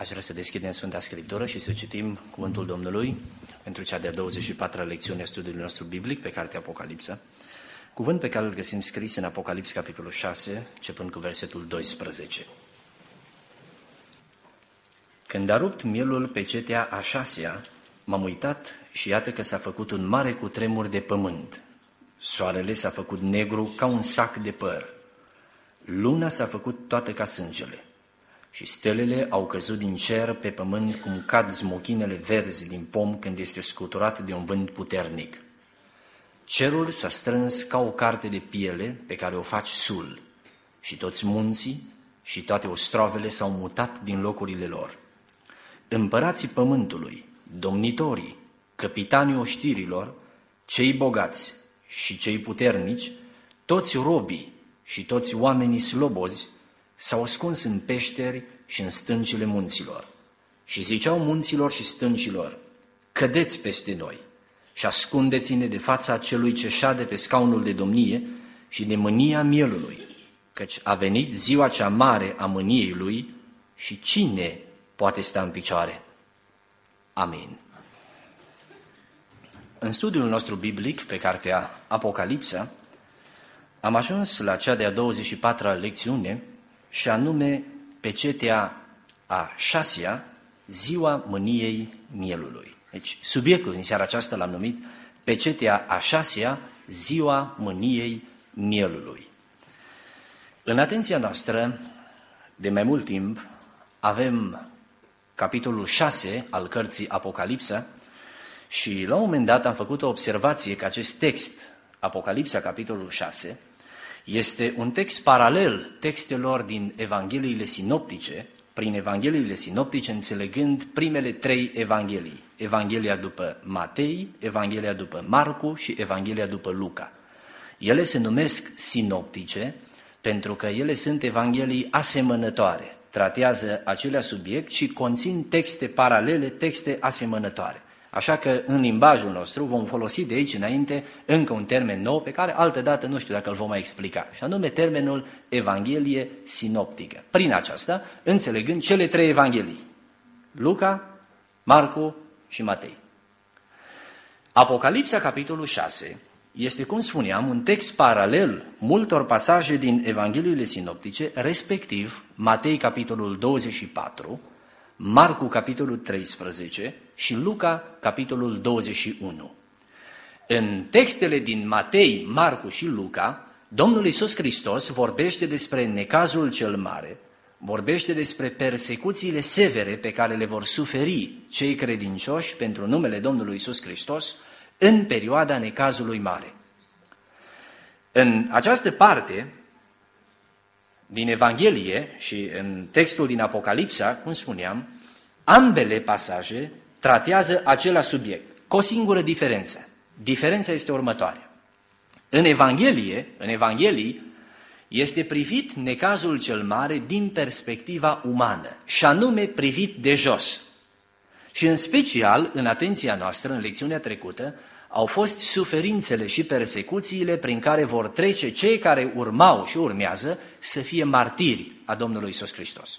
Aș vrea să deschidem Sfânta Scriptură și să citim Cuvântul Domnului pentru cea de-a 24-a lecțiune a studiului nostru biblic pe cartea Apocalipsa. Cuvânt pe care îl găsim scris în Apocalips, capitolul 6, începând cu versetul 12. Când a rupt mielul pe cetea a 6-a, m-am uitat și iată că s-a făcut un mare cutremur de pământ. Soarele s-a făcut negru ca un sac de păr. Luna s-a făcut toată ca sângele. Și stelele au căzut din cer pe pământ cum cad smochinele verzi din pom când este scuturat de un vânt puternic. Cerul s-a strâns ca o carte de piele pe care o faci sul și toți munții și toate ostrovele s-au mutat din locurile lor. Împărații pământului, domnitorii, capitanii oștirilor, cei bogați și cei puternici, toți robii și toți oamenii slobozi s-au ascuns în peșteri și în stâncile munților și ziceau munților și stâncilor: cădeți peste noi și ascundeți-ne de fața celui ce șade pe scaunul de domnie și de mânia mielului, căci a venit ziua cea mare a mâniei lui și cine poate sta în picioare? Amin. În studiul nostru biblic pe cartea Apocalipsa am ajuns la cea de-a 24-a lecțiune și anume pe cetea a 6-a, ziua mâniei mielului. Deci subiectul din seara aceasta l-am numit pe cetea a 6-a, ziua mâniei mielului. În atenția noastră, de mai mult timp, avem capitolul 6 al cărții Apocalipsa și la un moment dat am făcut o observație că acest text, Apocalipsa, capitolul 6, este un text paralel textelor din Evangheliile sinoptice, prin Evangheliile sinoptice înțelegând primele 3 evanghelii, Evanghelia după Matei, Evanghelia după Marcu și Evanghelia după Luca. Ele se numesc sinoptice pentru că ele sunt evanghelii asemănătoare, tratează același subiect și conțin texte paralele, texte asemănătoare. Așa că în limbajul nostru vom folosi de aici înainte încă un termen nou pe care altădată nu știu dacă îl vom mai explica, și anume termenul Evanghelie sinoptică. Prin aceasta înțelegând cele 3 evanghelii, Luca, Marcu și Matei. Apocalipsa, capitolul 6, este, cum spuneam, un text paralel multor pasaje din Evangheliile sinoptice, respectiv Matei, capitolul 24, Marcu, capitolul 13 și Luca, capitolul 21. În textele din Matei, Marcu și Luca, Domnul Iisus Hristos vorbește despre necazul cel mare, vorbește despre persecuțiile severe pe care le vor suferi cei credincioși pentru numele Domnului Iisus Hristos în perioada necazului mare. În această parte din Evanghelie și în textul din Apocalipsa, cum spuneam, ambele pasaje tratează același subiect, cu o singură diferență. Diferența este următoarea. În Evanghelii, este privit necazul cel mare din perspectiva umană, și anume privit de jos. Și în special, în atenția noastră, în lecțiunea trecută, au fost suferințele și persecuțiile prin care vor trece cei care urmau și urmează să fie martiri a Domnului Iisus Hristos.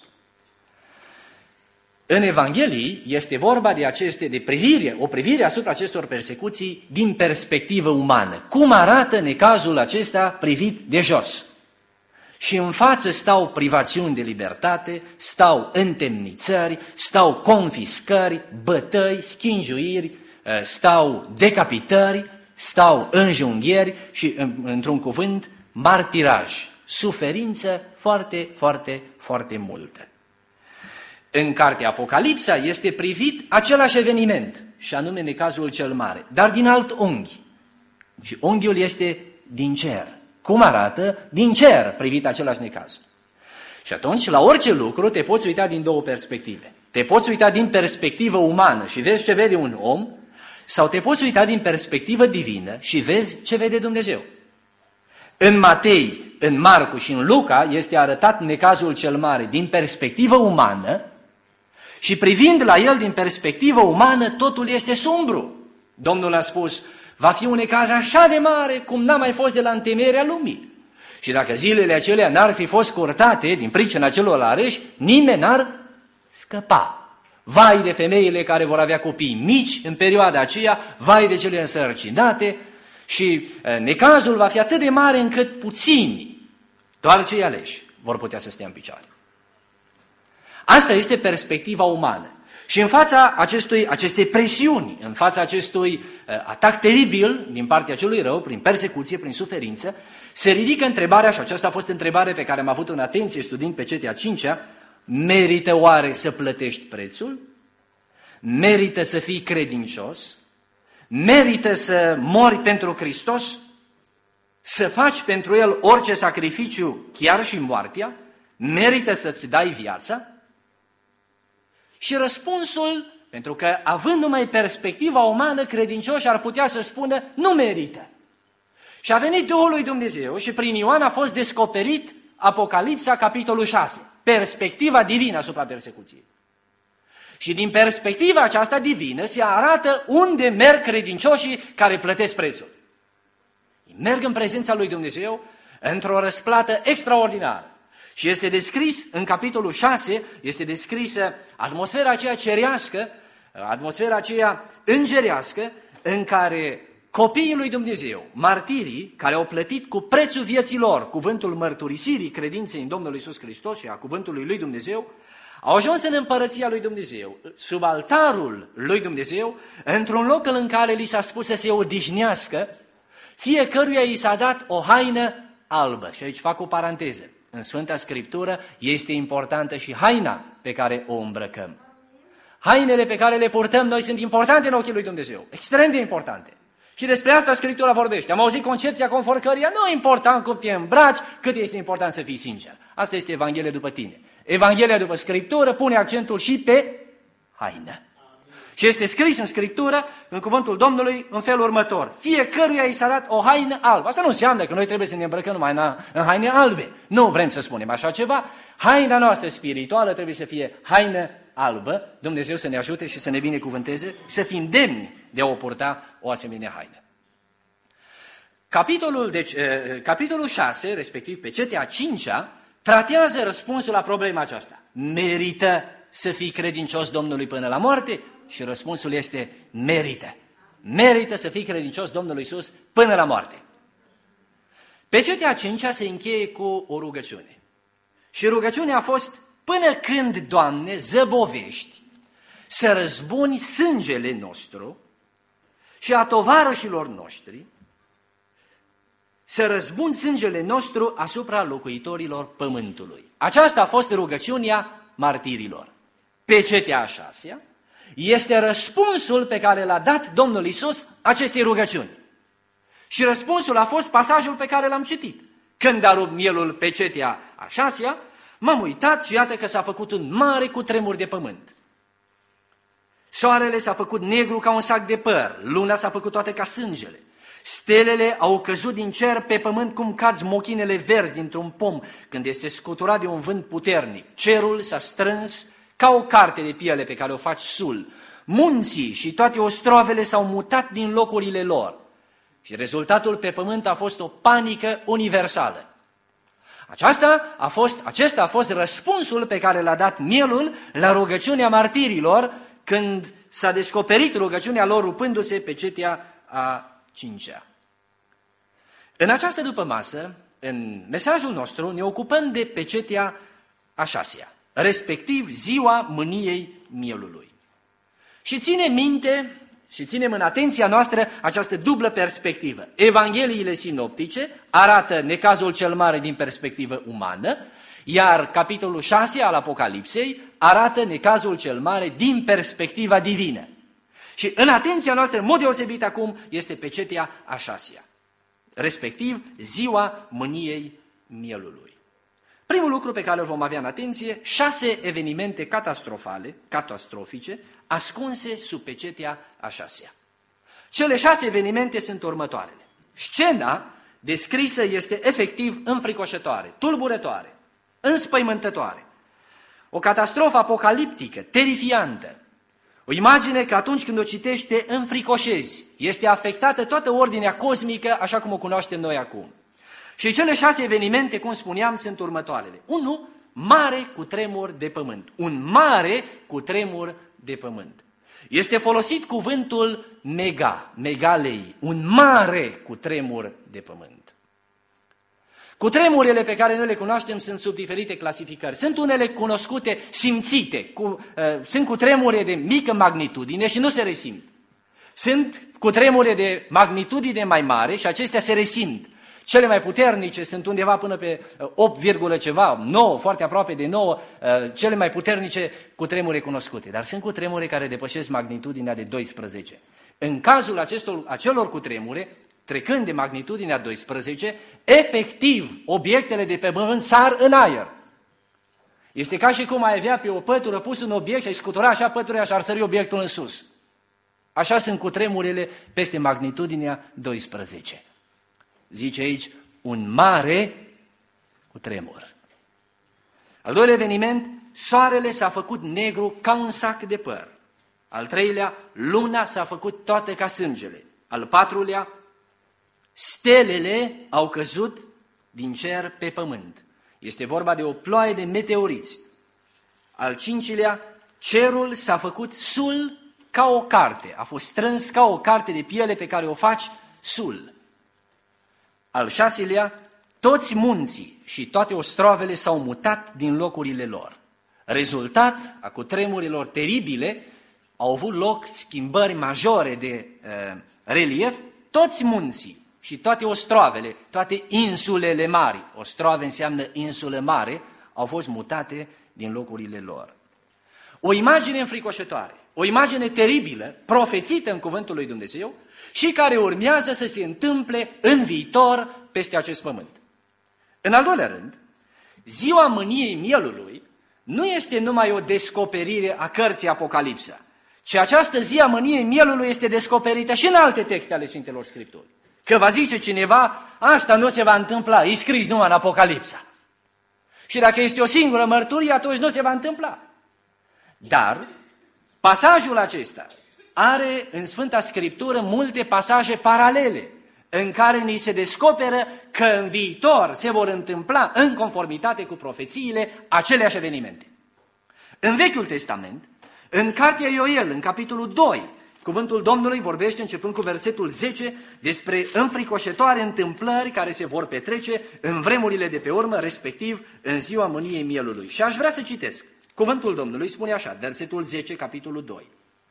În Evanghelii este vorba de o privire asupra acestor persecuții din perspectivă umană. Cum arată necazul acesta privit de jos? Și în față stau privațiuni de libertate, stau întemnițări, stau confiscări, bătăi, schingiuiri, stau decapitări, stau înjunghieri și, într-un cuvânt, martiraj, suferință foarte, foarte, foarte multă. În cartea Apocalipsa este privit același eveniment, și anume necazul cel mare, dar din alt unghi. Și unghiul este din cer. Cum arată? Din cer privit același necaz. Și atunci, la orice lucru, te poți uita din 2 perspective. Te poți uita din perspectivă umană și vezi ce vede un om, sau te poți uita din perspectivă divină și vezi ce vede Dumnezeu. În Matei, în Marcu și în Luca este arătat necazul cel mare din perspectivă umană și privind la el din perspectivă umană, totul este sumbru. Domnul a spus: va fi un necaz așa de mare cum n-a mai fost de la întemeierea lumii. Și dacă zilele acelea n-ar fi fost scurtate din pricina celor areși, nimeni n-ar scăpa. Vai de femeile care vor avea copii mici în perioada aceea, vai de cele însărcinate și necazul va fi atât de mare încât puțini, doar cei aleși, vor putea să stea în picioare. Asta este perspectiva umană. Și în fața acestei presiuni, în fața acestui atac teribil din partea celui rău, prin persecuție, prin suferință, se ridică întrebarea, și aceasta a fost întrebarea pe care am avut în atenție studiind pe Cetea 5-a, merită oare să plătești prețul? Merită să fii credincios? Merită să mori pentru Hristos? Să faci pentru El orice sacrificiu, chiar și moartea? Merită să-ți dai viața? Și răspunsul, pentru că având numai perspectiva umană, credincioși ar putea să spună, nu merită. Și a venit Duhul lui Dumnezeu și prin Ioan a fost descoperit Apocalipsa, capitolul 6, perspectiva divină asupra persecuției. Și din perspectiva aceasta divină se arată unde merg credincioșii care plătesc prețul. Merg în prezența lui Dumnezeu într-o răsplată extraordinară. Și este descris în capitolul 6, este descrisă atmosfera aceea cerească, atmosfera aceea îngerească, în care copiii lui Dumnezeu, martirii, care au plătit cu prețul vieții lor cuvântul mărturisirii credinței în Domnul Iisus Hristos și a cuvântului lui Dumnezeu, au ajuns în împărăția lui Dumnezeu, sub altarul lui Dumnezeu, într-un loc în care li s-a spus să se odihnească, fiecăruia i s-a dat o haină albă. Și aici fac o paranteză. În Sfânta Scriptură este importantă și haina pe care o îmbrăcăm. Hainele pe care le purtăm noi sunt importante în ochii lui Dumnezeu, extrem de importante. Și despre asta Scriptura vorbește. Am auzit concepția conform căreia nu e important cum te îmbraci, cât este important să fii sincer. Asta este Evanghelia după tine. Evanghelia după Scriptură pune accentul și pe haină. Și este scris în Scriptură, în cuvântul Domnului, în felul următor. Fiecăruia i s-a dat o haină albă. Asta nu înseamnă că noi trebuie să ne îmbrăcăm numai în haine albe. Nu vrem să spunem așa ceva. Haina noastră spirituală trebuie să fie haină albă. Dumnezeu să ne ajute și să ne binecuvânteze, să fim demni de a o purta o asemenea haină. Capitolul 6, respectiv pe Cetea 5-a, tratează răspunsul la problema aceasta. Merită să fii credincios Domnului până la moarte? Și răspunsul este merită. Merită să fii credincios Domnului Iisus până la moarte. Pe Cetea 5-a se încheie cu o rugăciune. Și rugăciunea a fost, până când, Doamne, zăbovești să răzbuni sângele nostru și a tovarășilor noștri, să răzbuni sângele nostru asupra locuitorilor pământului. Aceasta a fost rugăciunea martirilor. Pe Cetea a 6-a este răspunsul pe care l-a dat Domnul Iisus acestei rugăciuni. Și răspunsul a fost pasajul pe care l-am citit. Când a rupt mielul pe Cetea a 6-a, m-am uitat și iată că s-a făcut un mare cutremur de pământ. Soarele s-a făcut negru ca un sac de păr, luna s-a făcut toată ca sângele. Stelele au căzut din cer pe pământ cum cad smochinele verzi dintr-un pom când este scuturat de un vânt puternic. Cerul s-a strâns ca o carte de piele pe care o faci sul. Munții și toate ostrovele s-au mutat din locurile lor. Și rezultatul pe pământ a fost o panică universală. Acesta a fost răspunsul pe care l-a dat mielul la rugăciunea martirilor când s-a descoperit rugăciunea lor rupându-se pe Cetea a 5-a. În această dupămasă, în mesajul nostru, ne ocupăm de pe Cetea a 6-a, respectiv ziua mâniei mielului. Și ținem în atenția noastră această dublă perspectivă. Evangheliile sinoptice arată necazul cel mare din perspectivă umană, iar capitolul 6 al Apocalipsei arată necazul cel mare din perspectiva divină. Și în atenția noastră, în mod deosebit acum, este pe Cetea a 6-a, respectiv ziua mâniei mielului. Primul lucru pe care îl vom avea în atenție, 6 evenimente catastrofice, ascunse sub pecetea a 6-a. Cele 6 evenimente sunt următoarele. Scena descrisă este efectiv înfricoșătoare, tulburătoare, înspăimântătoare. O catastrofă apocaliptică, terifiantă. O imagine că atunci când o citești te înfricoșezi. Este afectată toată ordinea cosmică așa cum o cunoaștem noi acum. Și cele 6 evenimente, cum spuneam, sunt următoarele. 1. mare cutremur de pământ. Un mare cutremur de pământ. Este folosit cuvântul megalei, un mare cutremur de pământ. Cutremurile pe care noi le cunoaștem sunt sub diferite clasificări. Sunt unele cunoscute, simțite, sunt cutremure de mică magnitudine și nu se resimt. Sunt cutremure de magnitudine mai mare și acestea se resimt. Cele mai puternice sunt undeva până pe 8, ceva, 9, foarte aproape de 9, cele mai puternice cutremure cunoscute. Dar sunt cutremure care depășesc magnitudinea de 12. În cazul acelor cutremure, trecând de magnitudinea 12, efectiv, obiectele de pe pământ sar în aer. Este ca și cum ai avea pe o pătură pus un obiect și ai scutura așa pătura și ar sări obiectul în sus. Așa sunt cutremurile peste magnitudinea 12. Zice aici, un mare cutremur. Al doilea eveniment, soarele s-a făcut negru ca un sac de păr. Al treilea, luna s-a făcut toată ca sângele. Al patrulea, stelele au căzut din cer pe pământ. Este vorba de o ploaie de meteoriți. Al cincilea, cerul s-a făcut sul ca o carte. A fost strâns ca o carte de piele pe care o faci sul. Al șaselea, toți munții și toate ostroavele s-au mutat din locurile lor. Rezultat a cutremurilor teribile, au avut loc schimbări majore de relief, toți munții și toate ostroavele, toate insulele mari, ostroave înseamnă insulă mare, au fost mutate din locurile lor. O imagine înfricoșătoare, o imagine teribilă, profețită în cuvântul lui Dumnezeu și care urmează să se întâmple în viitor peste acest pământ. În al doilea rând, ziua mâniei mielului nu este numai o descoperire a cărții Apocalipsa, ci această zi a mâniei mielului este descoperită și în alte texte ale Sfintelor Scripturi. Că va zice cineva, asta nu se va întâmpla, e scris numai în Apocalipsa. Și dacă este o singură mărturie, atunci nu se va întâmpla. Dar pasajul acesta are în Sfânta Scriptură multe pasaje paralele, în care ni se descoperă că în viitor se vor întâmpla în conformitate cu profețiile aceleași evenimente. În Vechiul Testament, în cartea Ioel, în capitolul 2, cuvântul Domnului vorbește, începând cu versetul 10, despre înfricoșătoare întâmplări care se vor petrece în vremurile de pe urmă, respectiv în ziua mâniei mielului. Și aș vrea să citesc. Cuvântul Domnului spune așa, versetul 10, capitolul 2.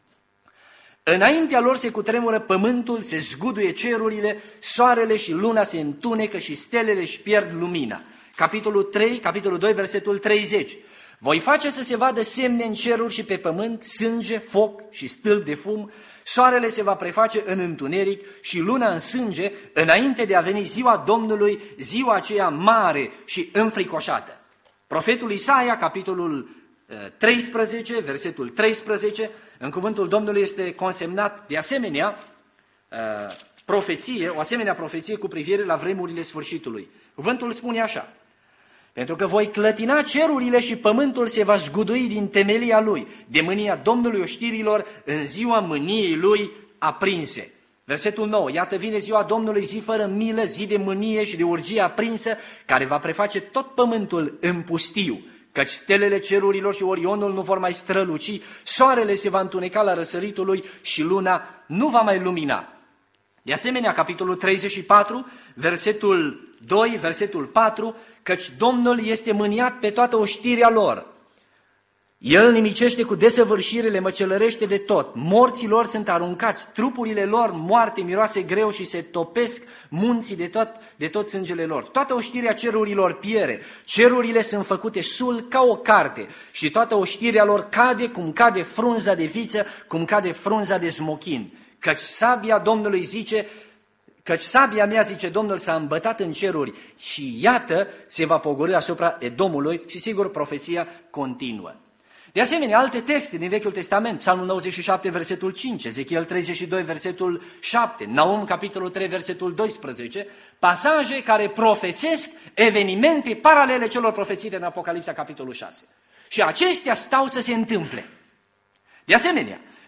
Înaintea lor se cutremură pământul, se zguduie cerurile, soarele și luna se întunecă și stelele își pierd lumina. Capitolul 2, versetul 30. Voi face să se vadă semne în ceruri și pe pământ, sânge, foc și stâlp de fum, soarele se va preface în întuneric și luna în sânge, înainte de a veni ziua Domnului, ziua aceea mare și înfricoșată. Profetul Isaia, capitolul 13, versetul 13, în cuvântul Domnului este consemnat de asemenea profeție, o asemenea profeție cu privire la vremurile sfârșitului. Cuvântul spune așa: pentru că voi clătina cerurile și pământul se va zgudui din temelia lui, de mânia Domnului oștirilor în ziua mâniei lui aprinse. Versetul 9, iată vine ziua Domnului, zi fără milă, zi de mânie și de urgie aprinsă, care va preface tot pământul în pustiu, căci stelele cerurilor și Orionul nu vor mai străluci, soarele se va întuneca la răsăritul lui și luna nu va mai lumina. De asemenea, capitolul 34, versetul 2, versetul 4, căci Domnul este mâniat pe toată oștirea lor. El nimicește cu desăvârșire, le măcelărește de tot. Morții lor sunt aruncați, trupurile lor moarte miroase greu și se topesc munții de tot sângele lor. Toată oștirea cerurilor piere, cerurile sunt făcute sul ca o carte și toată oștirea lor cade cum cade frunza de viță, cum cade frunza de smochin. Căci sabia mea, zice Domnul, s-a îmbătat în ceruri și iată se va pogorî asupra Edomului și sigur profeția continuă. De asemenea, alte texte din Vechiul Testament, Psalmul 97, versetul 5, Ezechiel 32, versetul 7, Naum, capitolul 3, versetul 12, pasaje care profețesc evenimente paralele celor profețite în Apocalipsa, capitolul 6. Și acestea stau să se întâmple. De asemenea,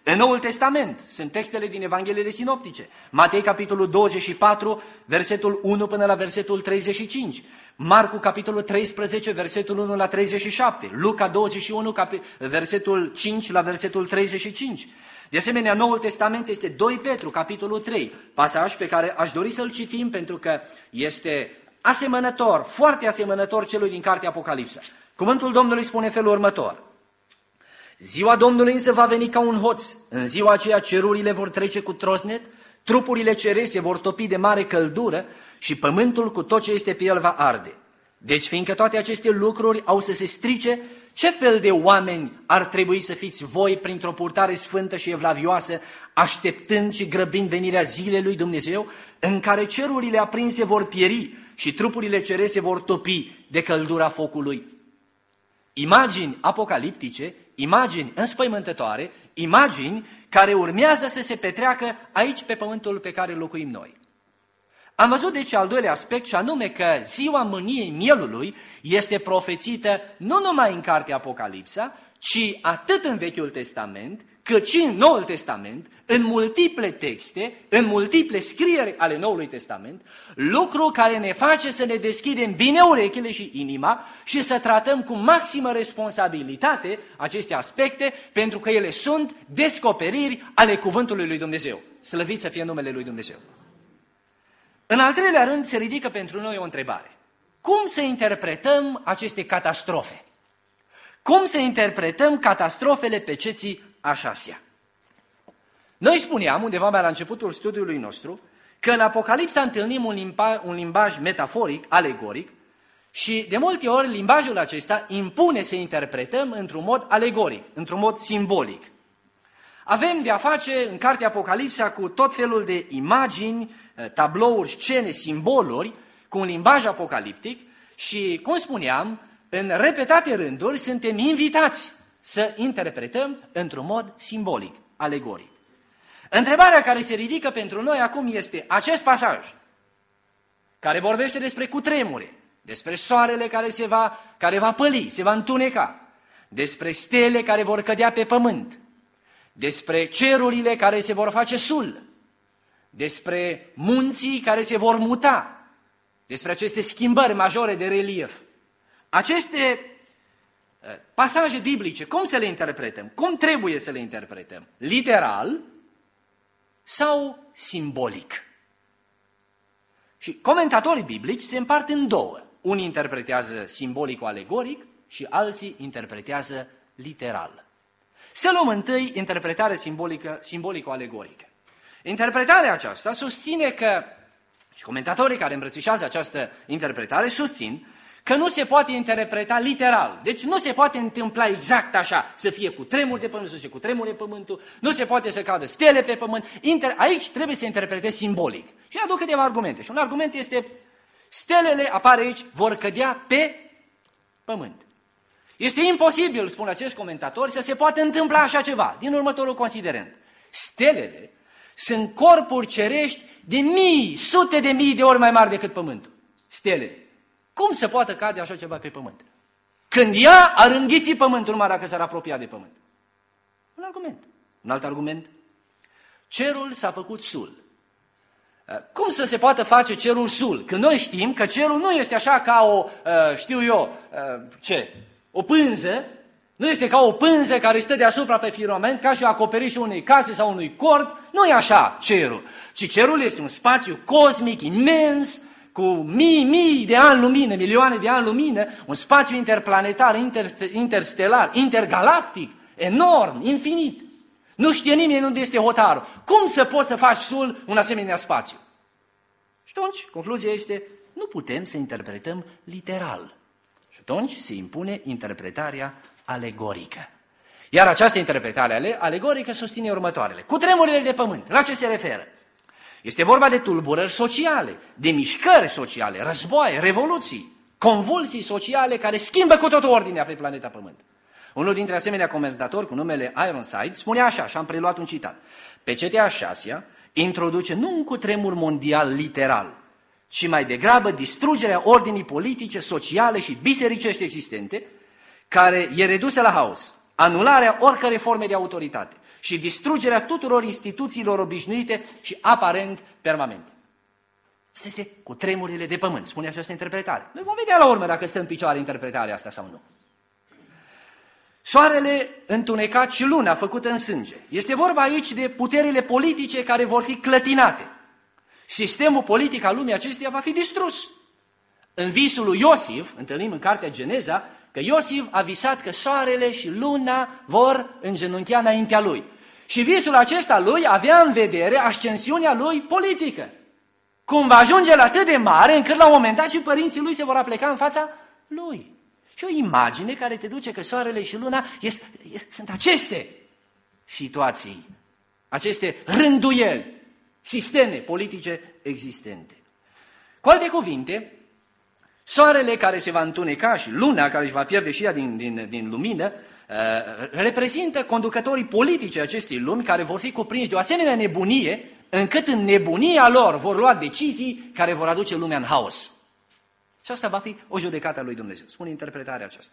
În Noul Testament sunt textele din Evangheliile sinoptice. Matei, capitolul 24, versetul 1 până la versetul 35. Marcu, capitolul 13, versetul 1 la 37. Luca 21, versetul 5 la versetul 35. De asemenea, Noul Testament este 2 Petru, capitolul 3, pasaj pe care aș dori să-l citim pentru că este asemănător, foarte asemănător celui din cartea Apocalipsa. Cuvântul Domnului spune felul următor: Ziua Domnului însă va veni ca un hoț, în ziua aceea cerurile vor trece cu trosnet, trupurile cerese vor topi de mare căldură și pământul cu tot ce este pe el va arde. Deci, fiindcă toate aceste lucruri au să se strice, ce fel de oameni ar trebui să fiți voi printr-o purtare sfântă și evlavioasă, așteptând și grăbind venirea zilei lui Dumnezeu, în care cerurile aprinse vor pieri și trupurile cerese vor topi de căldura focului? Imagini apocaliptice, imagini înspăimântătoare, imagini care urmează să se petreacă aici pe pământul pe care locuim noi. Am văzut deci al doilea aspect, și anume că ziua mâniei mielului este profețită nu numai în cartea Apocalipsa, ci atât în Vechiul Testament, cât și în Noul Testament, în multiple texte, în multiple scrieri ale Noului Testament, lucru care ne face să ne deschidem bine urechile și inima și să tratăm cu maximă responsabilitate aceste aspecte, pentru că ele sunt descoperiri ale cuvântului lui Dumnezeu. Slăvit să fie numele lui Dumnezeu. În al treilea rând, se ridică pentru noi o întrebare. Cum să interpretăm aceste catastrofe? Cum să interpretăm catastrofele pe ceții a 6-a? Noi spuneam, undeva mai la începutul studiului nostru, că în Apocalipsa întâlnim un limbaj metaforic, alegoric, și de multe ori limbajul acesta impune să interpretăm într-un mod alegoric, într-un mod simbolic. Avem de a face în cartea Apocalipsa cu tot felul de imagini, tablouri, scene, simboluri, cu un limbaj apocaliptic și, cum spuneam, în repetate rânduri suntem invitați să interpretăm într-un mod simbolic, alegoric. Întrebarea care se ridică pentru noi acum este acest pasaj, care vorbește despre cutremure, despre soarele care va păli, se va întuneca, despre stele care vor cădea pe pământ, despre cerurile care se vor face sul, despre munții care se vor muta, despre aceste schimbări majore de relief. Aceste pasaje biblice, cum să le interpretăm? Cum trebuie să le interpretăm? Literal sau simbolic? Și comentatorii biblici se împart în două. Unii interpretează simbolico-alegoric și alții interpretează literal. Să luăm întâi interpretarea simbolico-alegorică. Interpretarea aceasta susține că, și comentatorii care îmbrățișează această interpretare susțin că nu se poate interpreta literal. Deci nu se poate întâmpla exact așa, să fie cu tremur de pământ, să fie cu tremur de pământul, nu se poate să cadă stele pe pământ. Aici trebuie să interpretezi simbolic. Și aduc câteva argumente. Și un argument este, stelele, apare aici, vor cădea pe pământ. Este imposibil, spun acești comentatori, să se poată întâmpla așa ceva, din următorul considerent. Stelele sunt corpuri cerești de mii, sute de mii de ori mai mari decât pământul. Stelele. Cum se poate cade așa ceva pe pământ? Când ea ar înghiți pământul numai dacă s-ar apropia de pământ. Un argument. Un alt argument. Cerul s-a făcut sul. Cum să se poată face cerul sul? Când noi știm că cerul nu este așa ca o pânză, nu este ca o pânză care stă deasupra pe firmament, ca și acoperișul unei case sau unui cort, nu e așa cerul, ci cerul este un spațiu cosmic imens, cu mii de ani lumină, milioane de ani lumină, un spațiu interplanetar, interstelar, intergalactic, enorm, infinit. Nu știe nimeni unde este hotarul. Cum să poți să faci sul un asemenea spațiu? Și atunci, concluzia este, nu putem să interpretăm literal. Și atunci se impune interpretarea alegorică. Iar această interpretare alegorică susține următoarele. Cu tremurile de pământ, la ce se referă? Este vorba de tulburări sociale, de mișcări sociale, războaie, revoluții, convulsii sociale care schimbă cu totul ordinea pe planeta Pământ. Unul dintre asemenea comentatori cu numele Ironside spune așa, și am preluat un citat: pe cetea a 6-a introduce nu un cutremur mondial literal, ci mai degrabă distrugerea ordinii politice, sociale și bisericești existente, care e redusă la haos. anularea oricărei forme de autoritate și distrugerea tuturor instituțiilor obișnuite și aparent permanente. Asta este cu tremurile de pământ, spune această interpretare. Noi vom vedea la urmă dacă stă în picioare interpretarea asta sau nu. Soarele întunecat și luna făcută în sânge. Este vorba aici de puterile politice care vor fi clătinate. Sistemul politic al lumii acesteia va fi distrus. În visul lui Iosif, întâlnim în cartea Geneza, că Iosif a visat că soarele și luna vor îngenunchea înaintea lui. Și visul acesta lui avea în vedere ascensiunea lui politică. Cum va ajunge la atât de mare, încât la un moment dat și părinții lui se vor apleca în fața lui. Și o imagine care te duce că soarele și luna sunt aceste situații, aceste rânduieli, sisteme politice existente. Cu alte cuvinte, soarele care se va întuneca și luna care își va pierde și ea din lumină, reprezintă conducătorii politici acestei lumi care vor fi cuprinși de o asemenea nebunie, încât în nebunia lor vor lua decizii care vor aduce lumea în haos. Și asta va fi o judecată a lui Dumnezeu. Spune interpretarea aceasta.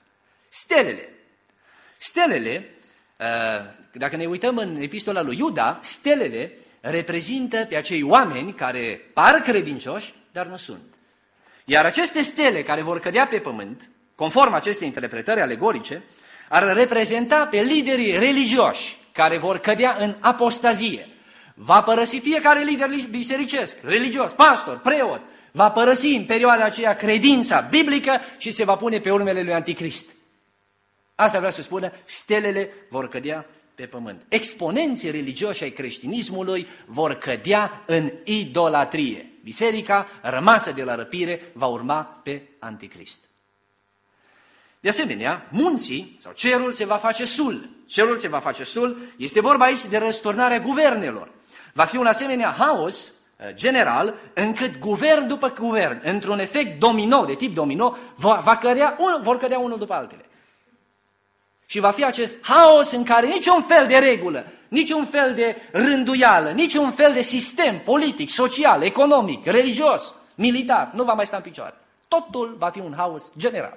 Stelele, dacă ne uităm în epistola lui Iuda, stelele reprezintă pe acei oameni care par credincioși, dar nu sunt. Iar aceste stele care vor cădea pe pământ, conform acestei interpretări alegorice, ar reprezenta pe liderii religioși care vor cădea în apostazie. Va părăsi fiecare lider bisericesc, religios, pastor, preot, va părăsi în perioada aceea credința biblică și se va pune pe urmele lui Anticrist. Asta vrea să spună, stelele vor cădea pe pământ. Exponenții religioși ai creștinismului vor cădea în idolatrie. Biserica, rămasă de la răpire, va urma pe Anticrist. De asemenea, munții sau cerul se va face sul. Cerul se va face sul, este vorba aici de răsturnarea guvernelor. Va fi un asemenea haos general, încât guvern după guvern, într-un efect domino, de tip domino, vor cădea unul după altele. Și va fi acest haos în care niciun fel de regulă, niciun fel de rânduială, niciun fel de sistem politic, social, economic, religios, militar, nu va mai sta în picioare. Totul va fi un haos general.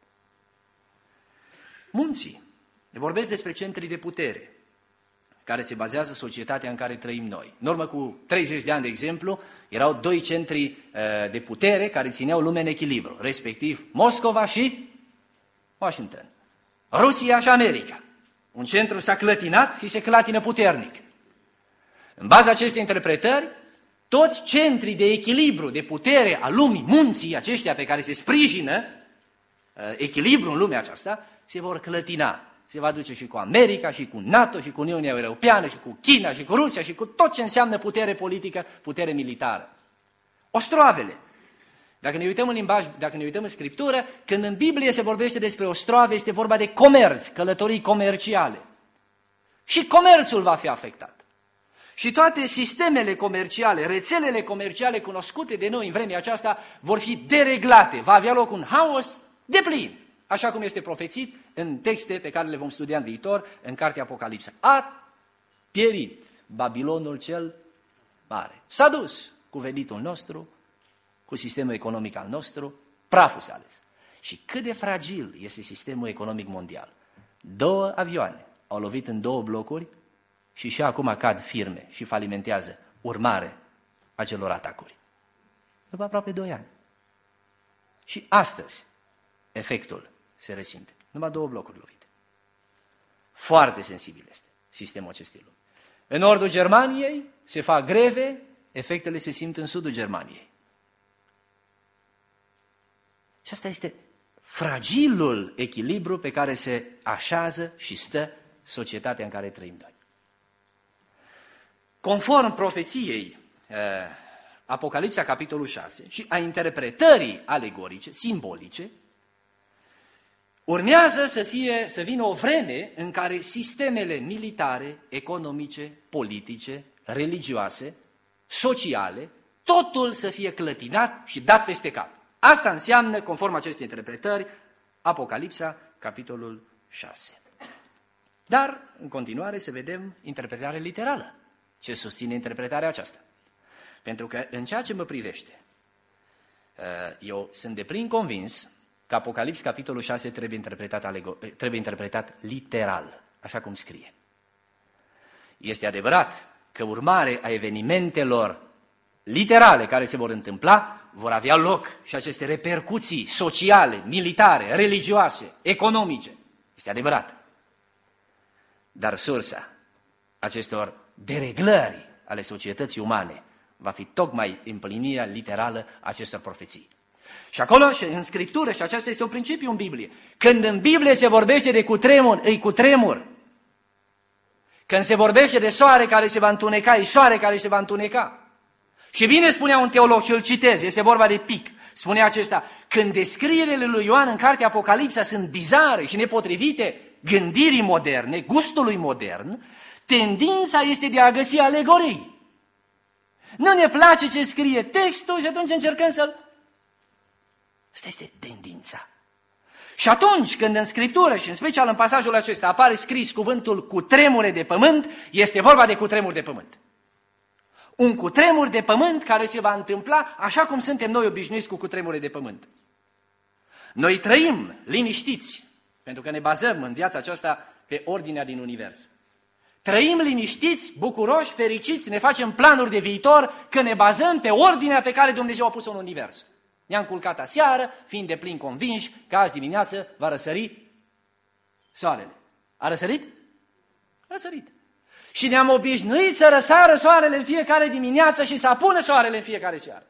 Munții, ne vorbesc despre centrii de putere, care se bazează societatea în care trăim noi. În urmă cu 30 de ani, de exemplu, erau 2 centri de putere care țineau lumea în echilibru, respectiv Moscova și Washington. Rusia și America. Un centru s-a clătinat și se clatină puternic. În baza acestei interpretări, toți centrii de echilibru, de putere a lumii, munții aceștia pe care se sprijină echilibru în lumea aceasta, se vor clătina. Se va duce și cu America, și cu NATO, și cu Uniunea Europeană, și cu China, și cu Rusia, și cu tot ce înseamnă putere politică, putere militară. Ostroavele. Dacă ne uităm în limbaj, dacă ne uităm în Scriptură, când în Biblie se vorbește despre ostroave, este vorba de comerț, călătorii comerciale. Și comerțul va fi afectat. Și toate sistemele comerciale, rețelele comerciale cunoscute de noi în vremea aceasta vor fi dereglate. Va avea loc un haos deplin, așa cum este profețit în texte pe care le vom studia în viitor, în cartea Apocalipsa. A pierit Babilonul cel mare. S-a dus cu venitul nostru, cu sistemul economic al nostru, praful s-a ales. Și cât de fragil este sistemul economic mondial. 2 avioane au lovit în 2 blocuri și acum cad firme și falimentează urmare acelor atacuri. După aproape 2 ani. Și astăzi efectul se resimte. Numai 2 blocuri lovite. Foarte sensibil este sistemul acestei lumi. În nordul Germaniei se fac greve, efectele se simt în sudul Germaniei. Și asta este fragilul echilibru pe care se așează și stă societatea în care trăim noi. Conform profeției Apocalipsa, capitolul 6, și a interpretării alegorice, simbolice, urmează să vină o vreme în care sistemele militare, economice, politice, religioase, sociale, totul să fie clătinat și dat peste cap. Asta înseamnă, conform acestei interpretări, Apocalipsa, capitolul 6. Dar, în continuare, să vedem interpretarea literală. Ce susține interpretarea aceasta? Pentru că, în ceea ce mă privește, eu sunt deplin convins că Apocalips, capitolul 6, trebuie interpretat literal, așa cum scrie. Este adevărat că urmare a evenimentelor literale care se vor întâmpla, vor avea loc și aceste repercuții sociale, militare, religioase, economice. Este adevărat. Dar sursa acestor dereglări ale societății umane va fi tocmai împlinirea literală a acestor profeții. Și acolo, și în Scriptură, și acesta este un principiu în Biblie, când în Biblie se vorbește de cutremur, îi cutremur. Când se vorbește de soare care se va întuneca, e soare care se va întuneca. Și bine spunea un teolog, și îl citez, este vorba de Pic, spunea acesta, când descrierile lui Ioan în cartea Apocalipsa sunt bizare și nepotrivite gândirii moderne, gustului modern, tendința este de a găsi alegorii. Nu ne place ce scrie textul și atunci încercăm să-l... Asta este tendința. Și atunci când în Scriptură, și în special în pasajul acesta, apare scris cuvântul cutremure de pământ, este vorba de cutremur de pământ. Un cutremur de pământ care se va întâmpla așa cum suntem noi obișnuiți cu cutremure de pământ. Noi trăim liniștiți, pentru că ne bazăm în viața aceasta pe ordinea din univers. Trăim liniștiți, bucuroși, fericiți, ne facem planuri de viitor, că ne bazăm pe ordinea pe care Dumnezeu a pus-o în univers. Ne-am culcat aseară, fiind de plin convinși că azi dimineață va răsări soarele. A răsărit? A răsărit. Și ne-am obișnuit să răsară soarele în fiecare dimineață și să apună soarele în fiecare seară.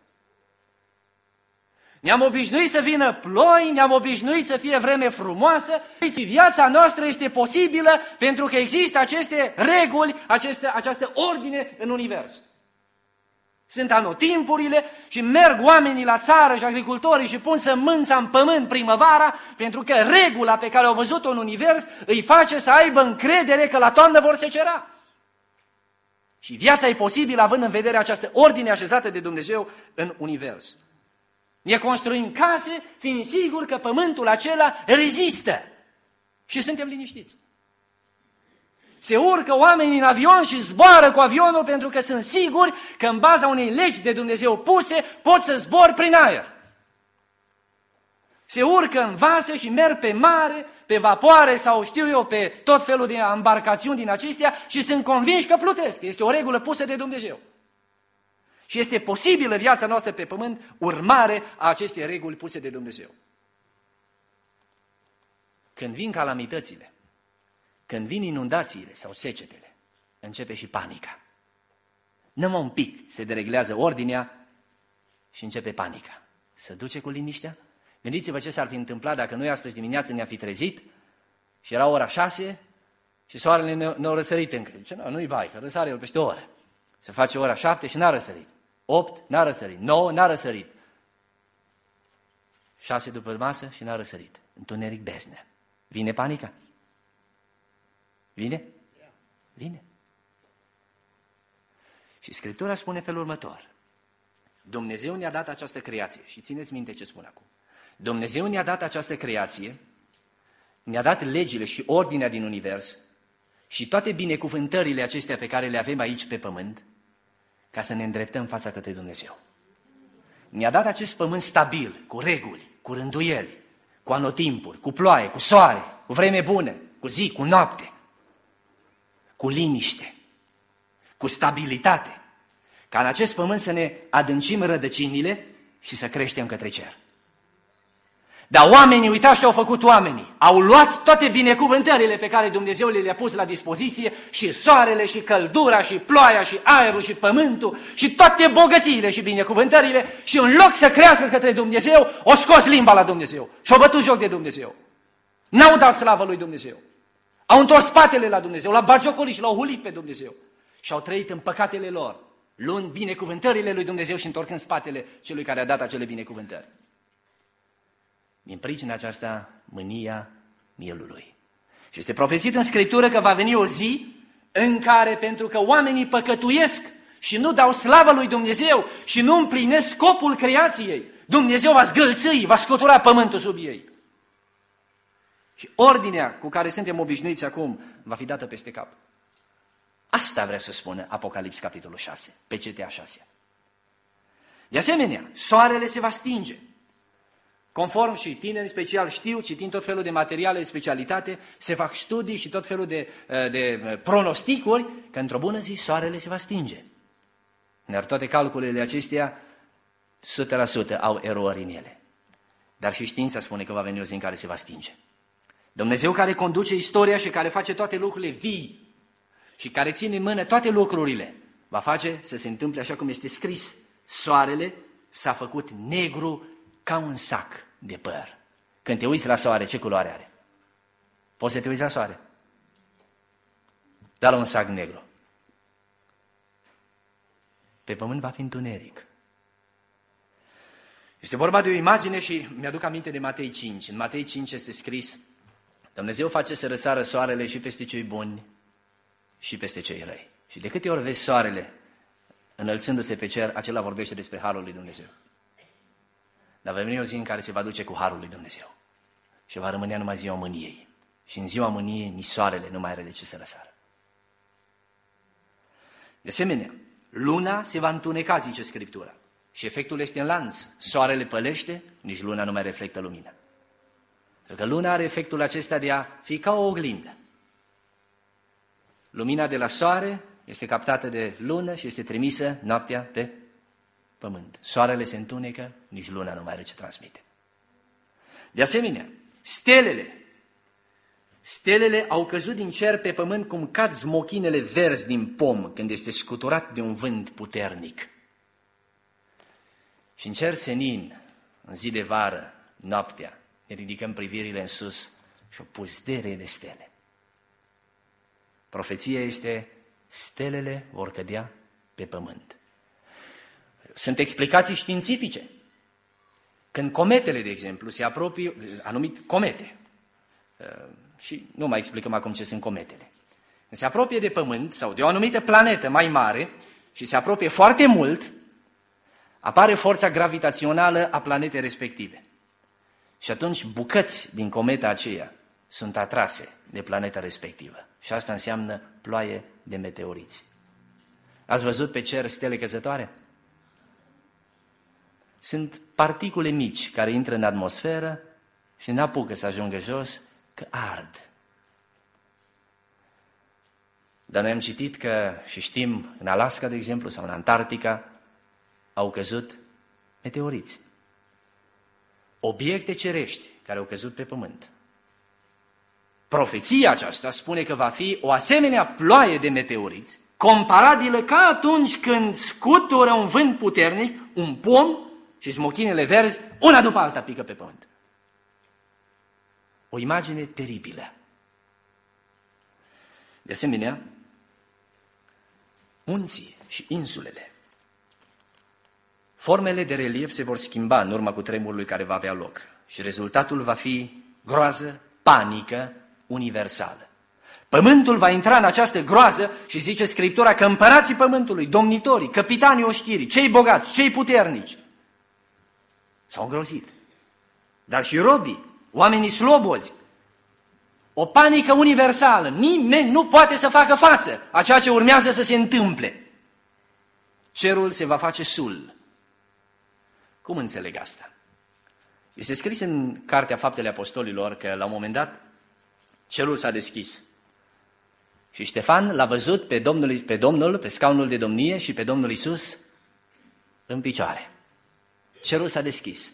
Ne-am obișnuit să vină ploi, ne-am obișnuit să fie vreme frumoasă și viața noastră este posibilă pentru că există aceste reguli, această ordine în univers. Sunt anotimpurile și merg oamenii la țară și agricultorii și pun sămânța în pământ primăvara pentru că regula pe care au văzut-o în univers îi face să aibă încredere că la toamnă vor secera. Și viața e posibilă având în vedere această ordine așezată de Dumnezeu în univers. Ne construim case fiind siguri că pământul acela rezistă și suntem liniștiți. Se urcă oamenii în avion și zboară cu avionul pentru că sunt siguri că în baza unei legi de Dumnezeu puse pot să zbor prin aer. Se urcă în vase și merg pe mare, pe vapoare sau știu eu, pe tot felul de embarcațiuni din acestea și sunt convinși că plutesc. Este o regulă pusă de Dumnezeu. Și este posibilă viața noastră pe pământ urmare a acestei reguli puse de Dumnezeu. Când vin calamitățile, când vin inundațiile sau secetele, începe și panica. Numai un pic se dereglează ordinea și începe panica. Se duce cu liniștea? Gândiți-vă ce s-ar fi întâmplat dacă noi astăzi dimineață ne-am fi trezit și era ora 6 și soarele ne-a răsărit încă. Zice, nu-i bai, că răsare el peste o oră. Se face ora 7 și n-a răsărit. 8 n-a răsărit. 9 n-a răsărit. 6 după masă și n-a răsărit. Întuneric beznă. Vine panica? Vine? Vine. Și Scriptura spune felul următor. Dumnezeu ne-a dat această creație. Și țineți minte ce spun acum. Dumnezeu ne-a dat această creație, ne-a dat legile și ordinea din univers și toate binecuvântările acestea pe care le avem aici pe pământ, ca să ne îndreptăm fața către Dumnezeu. Ne-a dat acest pământ stabil, cu reguli, cu rânduieli, cu anotimpuri, cu ploaie, cu soare, cu vreme bună, cu zi, cu noapte, cu liniște, cu stabilitate, ca în acest pământ să ne adâncim rădăcinile și să creștem către cer. Dar oamenii, uitați ce au făcut oamenii, au luat toate binecuvântările pe care Dumnezeu le-a pus la dispoziție, și soarele, și căldura, și ploaia, și aerul, și pământul, și toate bogățiile și binecuvântările, și în loc să crească către Dumnezeu, o scos limba la Dumnezeu și au bătut joc de Dumnezeu. N-au dat slavă lui Dumnezeu. Au întors spatele la Dumnezeu, l-au batjocolit și l-au hulit pe Dumnezeu. Și au trăit în păcatele lor, luând binecuvântările lui Dumnezeu și întorcând spatele celui care a dat acele binecuvântări. Din pricina aceasta, mânia mielului. Și este profețit în Scriptură că va veni o zi în care, pentru că oamenii păcătuiesc și nu dau slavă lui Dumnezeu și nu împlinesc scopul creației, Dumnezeu va zgâlțâi, va scutura pământul sub ei. Și ordinea cu care suntem obișnuiți acum va fi dată peste cap. Asta vrea să spună Apocalips, capitolul 6, pe cetea 6. De asemenea, soarele se va stinge. Conform și tineri în special știu, citind tot felul de materiale de specialitate, se fac studii și tot felul de pronosticuri că într-o bună zi soarele se va stinge. Dar toate calculele acestea 100% au erori în ele. Dar și știința spune că va veni o zi în care se va stinge. Dumnezeu care conduce istoria și care face toate lucrurile vii și care ține în mână toate lucrurile, va face să se întâmple așa cum este scris. Soarele s-a făcut negru ca un sac de păr. Când te uiți la soare, ce culoare are? Poți să te uiți la soare? Dar la un sac negru. Pe pământ va fi întuneric. Este vorba de o imagine și mi-aduc aminte de Matei 5. În Matei 5 este scris: Dumnezeu face să răsară soarele și peste cei buni și peste cei răi. Și de câte ori vezi soarele înălțându-se pe cer, acela vorbește despre harul lui Dumnezeu. Dar va veni o zi în care se va duce cu harul lui Dumnezeu și va rămâne numai ziua mâniei. Și în ziua mâniei nici soarele nu mai are de ce să răsară. De asemenea, luna se va întuneca, zice Scriptura. Și efectul este în lanț. Soarele pălește, nici luna nu mai reflectă lumina. Pentru că luna are efectul acesta de a fi ca o oglindă. Lumina de la soare este captată de lună și este trimisă noaptea pe pământ. Soarele se întunecă, nici luna nu mai are ce transmite. De asemenea, stelele au căzut din cer pe pământ cum cad smochinele verzi din pom când este scuturat de un vânt puternic. Și în cer senin, în zi de vară, noaptea, ne ridicăm privirile în sus și o puzdere de stele. Profeția este: stelele vor cădea pe pământ. Sunt explicații științifice. Când cometele, de exemplu, se apropie, anumite comete, și nu mai explicăm acum ce sunt cometele, când se apropie de pământ sau de o anumită planetă mai mare și se apropie foarte mult, apare forța gravitațională a planetei respective. Și atunci bucăți din cometa aceea sunt atrase de planeta respectivă. Și asta înseamnă ploaie de meteoriți. Ați văzut pe cer stele căzătoare? Sunt particule mici care intră în atmosferă și n-apucă să ajungă jos, că ard. Dar noi am citit că, și știm, în Alaska, de exemplu, sau în Antarctica, au căzut meteoriți. Obiecte cerești care au căzut pe pământ. Profeția aceasta spune că va fi o asemenea ploaie de meteoriți, comparabilă ca atunci când scutură un vânt puternic, un pom și smochinele verzi, una după alta pică pe pământ. O imagine teribilă. De asemenea, munții și insulele, formele de relief se vor schimba în urma cutremurului care va avea loc și rezultatul va fi groază, panică universală. Pământul va intra în această groază și zice Scriptura că împărații pământului, domnitorii, capitanii oștirii, cei bogați, cei puternici s-au îngrozit. Dar și robii, oamenii slobozi, o panică universală, nimeni nu poate să facă față a ceea ce urmează să se întâmple. Cerul se va face sul. Cum înțeleg asta? Este scris în Cartea Faptele Apostolilor că la un moment dat cerul s-a deschis. Și Ștefan l-a văzut pe Domnul, pe scaunul de domnie și pe Domnul Iisus în picioare. Cerul s-a deschis.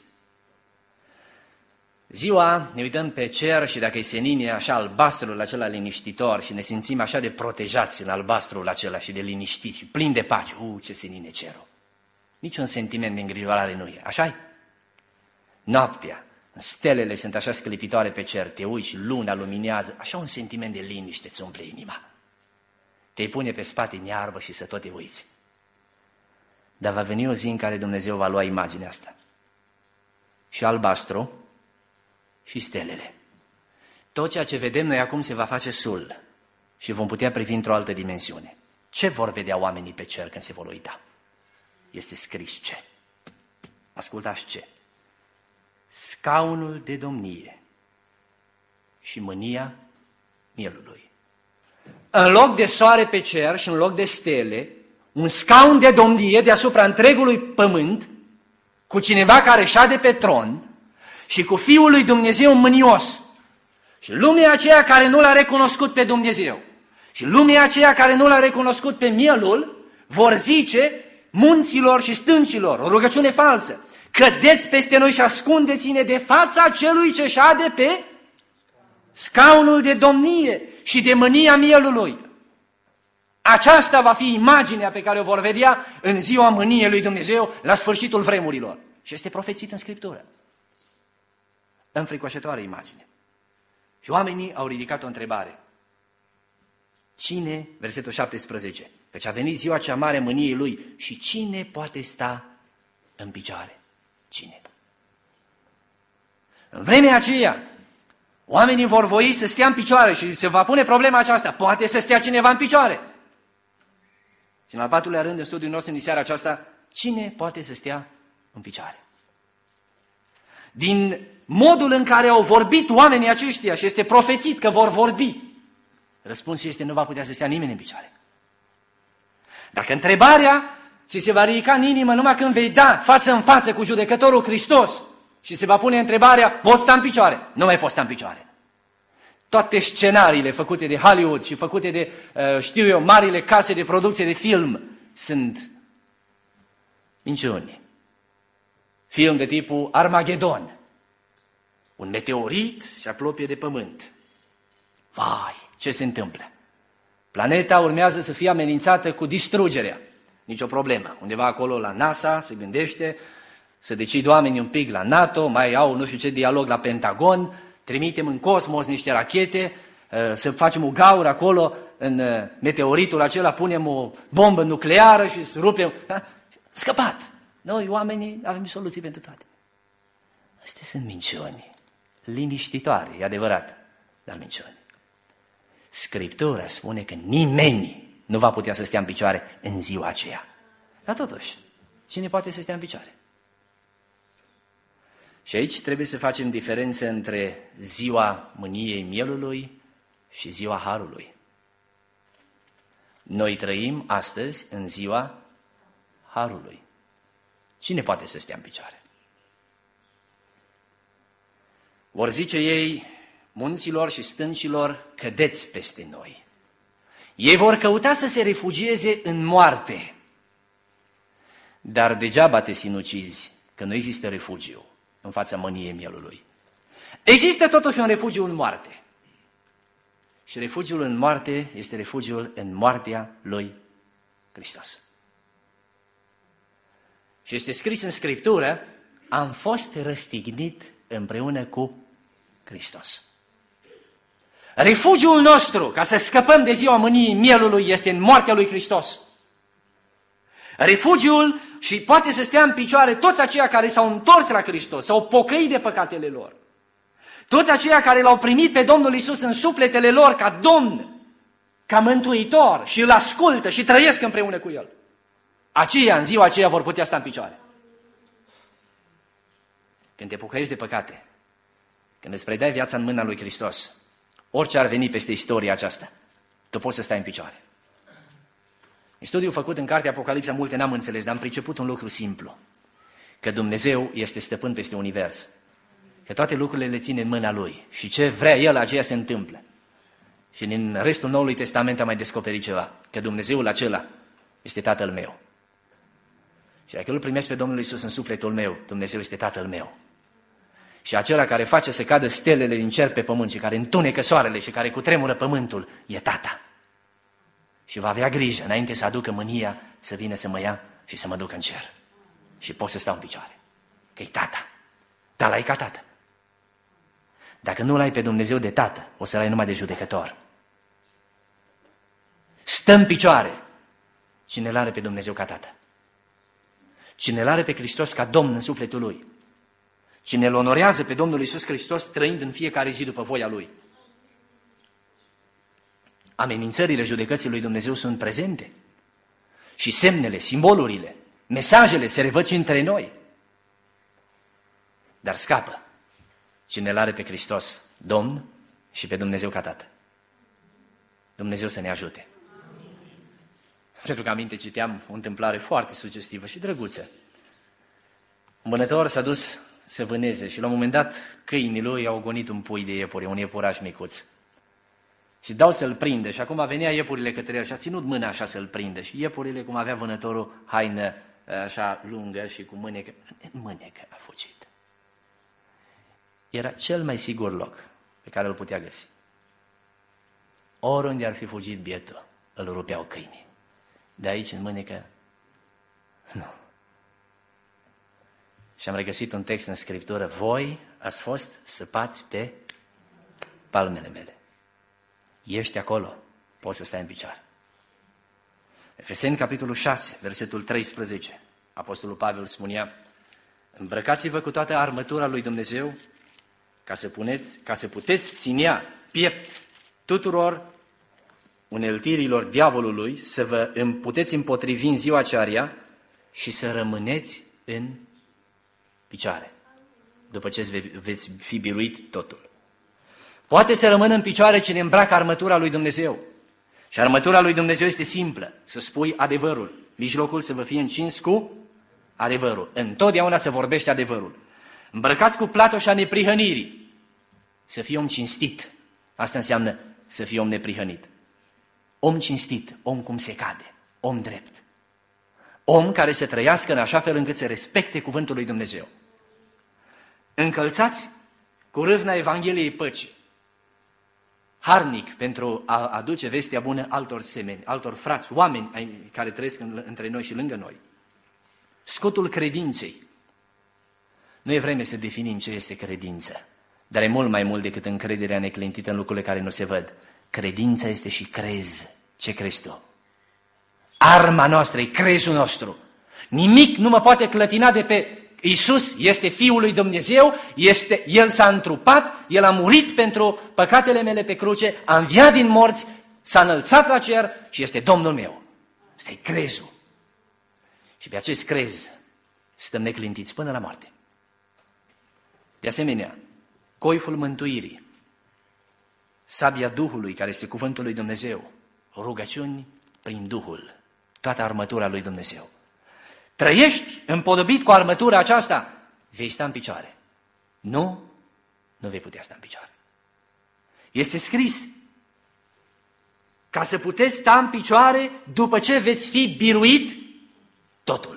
Ziua ne uităm pe cer și dacă e senin e așa albastrul acela liniștitor și ne simțim așa de protejați în albastrul acela și de liniștiți și plin de pace. Ce senin e cerul! Niciun sentiment de îngrijorare nu e, așa-i? Noaptea, stelele sunt așa sclipitoare pe cer, te uiți și luna luminează, așa un sentiment de liniște îți umple inima. Te-i pune pe spate în iarbă și să tot te uiți. Dar va veni o zi în care Dumnezeu va lua imaginea asta. Și albastru și stelele. Tot ceea ce vedem noi acum se va face sul și vom putea privi într-o altă dimensiune. Ce vor vedea oamenii pe cer când se vor uita? Este scris ce? Ascultați ce? Scaunul de domnie și mânia mielului. În loc de soare pe cer și în loc de stele, un scaun de domnie deasupra întregului pământ, cu cineva care șade pe tron și cu Fiul lui Dumnezeu mânios. Și lumea aceea care nu l-a recunoscut pe Dumnezeu și lumea aceea care nu l-a recunoscut pe Mielul vor zice munților și stâncilor, o rugăciune falsă: cădeți peste noi și ascundeți-ne de fața celui ce șade pe scaunul de domnie și de mânia Mielului. Aceasta va fi imaginea pe care o vor vedea în ziua mâniei lui Dumnezeu la sfârșitul vremurilor. Și este profețit în Scriptură. Înfricoșătoare imagine. Și oamenii au ridicat o întrebare. Cine, versetul 17, căci a venit ziua cea mare mâniei lui, și cine poate sta în picioare? Cine? În vremea aceea, oamenii vor voi să stea în picioare și se va pune problema aceasta. Poate să stea cineva în picioare? Și în al patrulea rând, în studiul nostru din seara aceasta, cine poate să stea în picioare? Din modul în care au vorbit oamenii aceștia și este profețit că vor vorbi, răspunsul este: nu va putea să stea nimeni în picioare. Dacă întrebarea ți se va ridica în inimă numai când vei da față în față cu judecătorul Hristos și se va pune întrebarea: poți sta în picioare? Nu mai poți sta în picioare. Toate scenariile făcute de Hollywood și făcute de, marile case de producție de film sunt minciuni. Film de tipul Armagedon. Un meteorit se apropie de pământ. Vai, ce se întâmplă? Planeta urmează să fie amenințată cu distrugerea. Nicio problemă. Undeva acolo la NASA se gândește să decid oamenii un pic la NATO, mai au nu știu ce dialog la Pentagon, trimitem în cosmos niște rachete, să facem o gaură acolo în meteoritul acela, punem o bombă nucleară și să rupem. Scăpat! Noi, oamenii, avem soluții pentru toate. Astea sunt minciuni. Liniștitoare, e adevărat, dar minciuni. Scriptura spune că nimeni nu va putea să stea în picioare în ziua aceea. Dar totuși, cine poate să stea în picioare? Și aici trebuie să facem diferență între ziua mâniei Mielului și ziua Harului. Noi trăim astăzi în ziua Harului. Cine poate să stea în picioare? Vor zice ei munților și stâncilor: cădeți peste noi. Ei vor căuta să se refugieze în moarte. Dar degeaba te sinucizi, că nu există refugiu în fața mâniei Mielului. Există totuși un refugiu în moarte. Și refugiul în moarte este refugiul în moartea lui Hristos. Și este scris în Scriptură: am fost răstignit împreună cu Hristos. Refugiul nostru, ca să scăpăm de ziua mâniei Mielului, este în moartea lui Hristos. Refugiul, și poate să stea în picioare toți aceia care s-au întors la Hristos, s-au pocăit de păcatele lor. Toți aceia care l-au primit pe Domnul Iisus în sufletele lor ca Domn, ca Mântuitor, și îl ascultă și trăiesc împreună cu El. Aceia, în ziua aceea, vor putea sta în picioare. Când te pocăiești de păcate, când îți predai viața în mâna lui Hristos, orice ar veni peste istoria aceasta, tu poți să stai în picioare. În studiul făcut în cartea Apocalipsa, multe n-am înțeles, dar am priceput un lucru simplu: că Dumnezeu este stăpân peste univers, că toate lucrurile le ține în mâna Lui și ce vrea El, aceea se întâmplă. Și în restul Noului Testament am mai descoperit ceva: că Dumnezeul acela este Tatăl meu. Și dacă îl primesc pe Domnul Iisus în sufletul meu, Dumnezeu este Tatăl meu. Și acela care face să cadă stelele din cer pe pământ și care întunecă soarele și care cutremură pământul, e Tata. Și va avea grijă, înainte să aducă mânia, să vină să mă ia și să mă ducă în cer. Și pot să stau în picioare, că e Tata. Dar l-ai ca Tată. Dacă nu l-ai pe Dumnezeu de Tată, o să l-ai numai de judecător. Stă în picioare cine l-are pe Dumnezeu ca Tată. Cine l-are pe Hristos ca Domn în sufletul lui. Cine îl onorează pe Domnul Iisus Hristos trăind în fiecare zi după voia Lui. Amenințările judecății lui Dumnezeu sunt prezente. Și semnele, simbolurile, mesajele se revăd și între noi. Dar scapă cine l-are pe Hristos Domn și pe Dumnezeu ca Tată. Dumnezeu să ne ajute. Pentru că aminte citeam o întâmplare foarte sugestivă și drăguță. Un vânător s-a dus să vâneze și la un moment dat câinii lui au gonit un pui de iepure, un iepuraș micuț. Și dau să-l prinde și acum venea iepurile către el și a ținut mâna așa să-l prinde. Și iepurile, cum avea vânătorul haină așa lungă și cu mânecă, în mânecă a fugit. Era cel mai sigur loc pe care îl putea găsi. Oriunde ar fi fugit bietul, îl rupeau câinii. De aici, în mânecă, nu. Și am regăsit un text în Scriptură, voi ați fost săpați pe palmele mele. Ești acolo, poți să stai în picioare. Efeseni, capitolul 6, versetul 13, Apostolul Pavel spunea, îmbrăcați-vă cu toată armătura lui Dumnezeu ca să puteți ținea piept tuturor uneltirilor diavolului, să vă puteți împotrivi în ziua aceea și să rămâneți în picioare, după ce veți fi biruit totul. Poate să rămână în picioare cine îmbracă armătura lui Dumnezeu. Și armătura lui Dumnezeu este simplă, să spui adevărul. Mijlocul să vă fie încins cu adevărul. Întotdeauna se vorbește adevărul. Îmbrăcați cu platoșa neprihănirii. Să fii om cinstit. Asta înseamnă să fii om neprihănit. Om cinstit, om cum se cade, om drept. Om care să trăiască în așa fel încât să respecte cuvântul lui Dumnezeu. Încălțați cu râvna Evangheliei păcii. Harnic pentru a aduce vestea bună altor semeni, altor frați, oameni care trăiesc între noi și lângă noi. Scutul credinței. Nu e vreme să definim ce este credință, dar e mult mai mult decât încrederea neclintită în lucrurile care nu se văd. Credința este și crezi. Ce crezi tu? Arma noastră e crezul nostru. Nimic nu mă poate clătina de pe Iisus, este Fiul lui Dumnezeu, El s-a întrupat, El a murit pentru păcatele mele pe cruce, a înviat din morți, s-a înălțat la cer și este Domnul meu. Ăsta e crezul. Și pe acest crez stăm neclintiți până la moarte. De asemenea, coiful mântuirii, sabia Duhului, care este cuvântul lui Dumnezeu, rugăciuni prin Duhul, toată armătura lui Dumnezeu. Trăiești împodobit cu armătura aceasta, vei sta în picioare. Nu vei putea sta în picioare. Este scris, ca să puteți sta în picioare după ce veți fi biruit totul.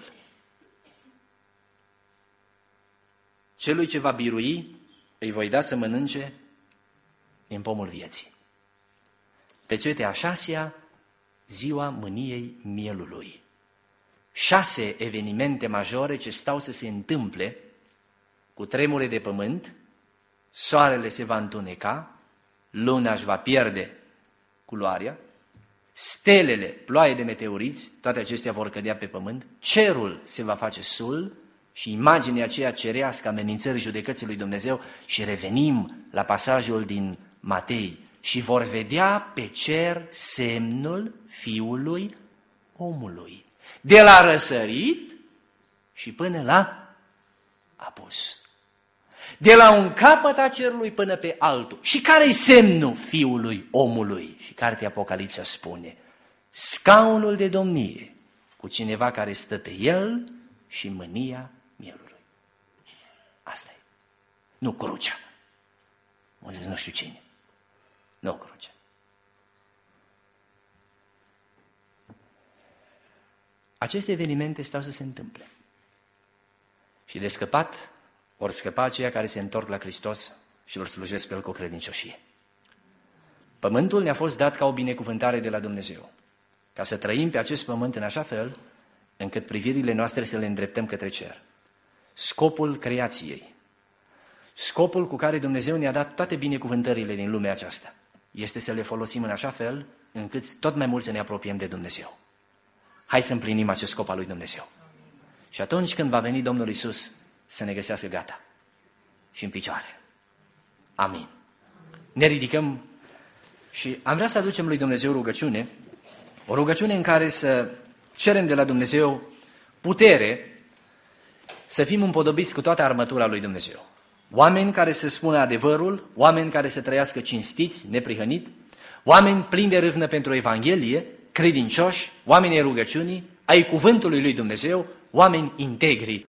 Celui ce va birui, îi voi da să mănânce din pomul vieții. Pe cetea a 6-a, ziua mâniei mielului. 6 evenimente majore ce stau să se întâmple, cu tremure de pământ, soarele se va întuneca, luna își va pierde culoarea, stelele, ploaie de meteoriți, toate acestea vor cădea pe pământ, cerul se va face sul și imaginea aceea cerească amenințării judecății lui Dumnezeu și revenim la pasajul din Matei și vor vedea pe cer semnul Fiului omului. De la răsărit și până la apus. De la un capăt a cerului până pe altul. Și care-i semnul Fiului omului? Și cartea Apocalipsa spune, scaunul de domnie cu cineva care stă pe el și mânia mielului. Asta e. Nu crucea. Nu știu cine. Nu crucea. Aceste evenimente stau să se întâmple. Și de scăpat ori scăpa aceia care se întorc la Hristos și îl slujesc pe El cu credincioșie. Pământul ne-a fost dat ca o binecuvântare de la Dumnezeu, ca să trăim pe acest pământ în așa fel încât privirile noastre să le îndreptăm către cer. Scopul creației, scopul cu care Dumnezeu ne-a dat toate binecuvântările din lumea aceasta, este să le folosim în așa fel încât tot mai mult să ne apropiem de Dumnezeu. Hai să împlinim acest scop al lui Dumnezeu. Și atunci când va veni Domnul Iisus, să ne găsească gata și în picioare. Amin. Ne ridicăm și am vrea să aducem lui Dumnezeu rugăciune, o rugăciune în care să cerem de la Dumnezeu putere să fim împodobiți cu toată armătura lui Dumnezeu. Oameni care să spună adevărul, oameni care să trăiască cinstiți, neprihănit, oameni plini de râvnă pentru Evanghelie, credincioși, oameni ai rugăciunii, ai cuvântului lui Dumnezeu, oameni integri